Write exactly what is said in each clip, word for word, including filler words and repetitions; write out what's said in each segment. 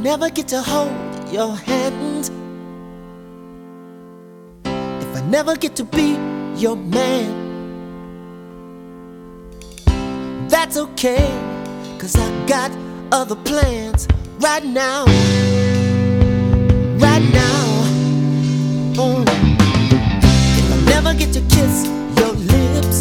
never get to hold your hand, if I never get to be your man, that's okay, 'cause I got other plans right now, right now. Mm. If I never get to kiss your lips,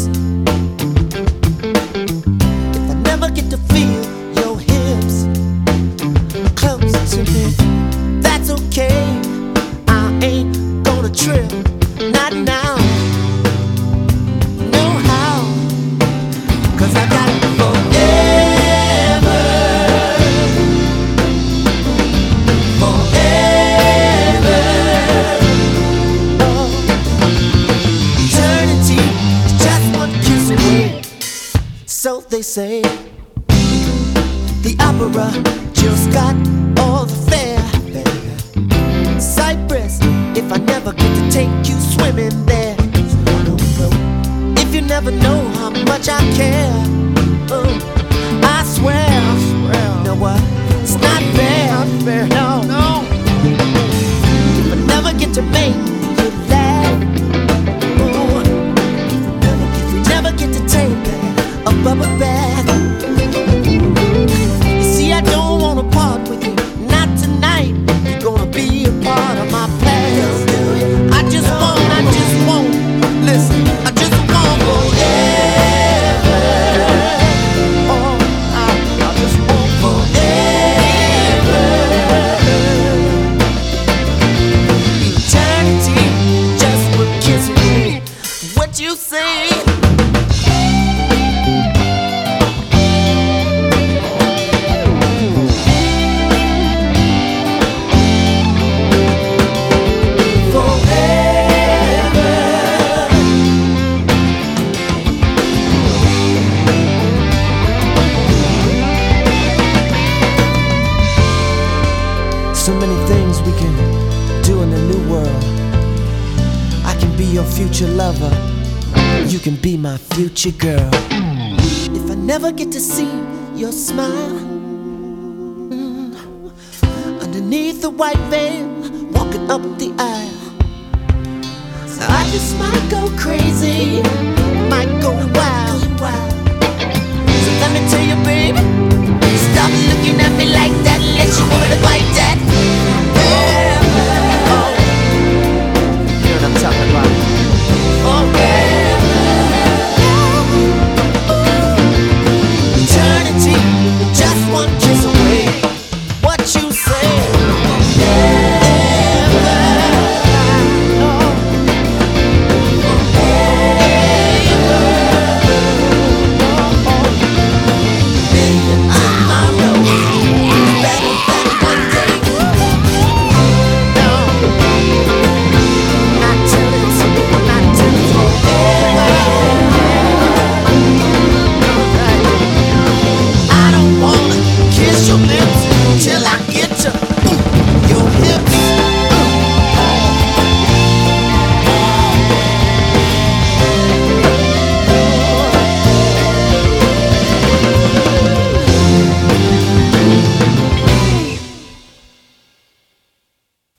if I never get to feel your hips close to me, that's okay, I ain't gonna trip, not now, no how, 'cause I got forever, forever, oh, eternity is just one kiss away, so they say. The opera just got all the fare. Cyprus, if I never get to take you swimming there. If you never know how much I care, uh, I swear, I swear, you know what? It's not fair, not fair. No, no. If I never get to make you laugh, ooh, if we never get to take a bubble bath. You see, I don't wanna part with you, not tonight. You're gonna be a part of my past. I just want, I just want, listen, I just want forever. Oh, I, I just want forever. Eternity just would kiss me. What you say? So many things we can do in the new world. I can be your future lover, you can be my future girl. If I never get to see your smile, mm, underneath the white veil, walking up the aisle, so I just might go crazy, might go wild. So let me tell you, baby, stop looking at me like that.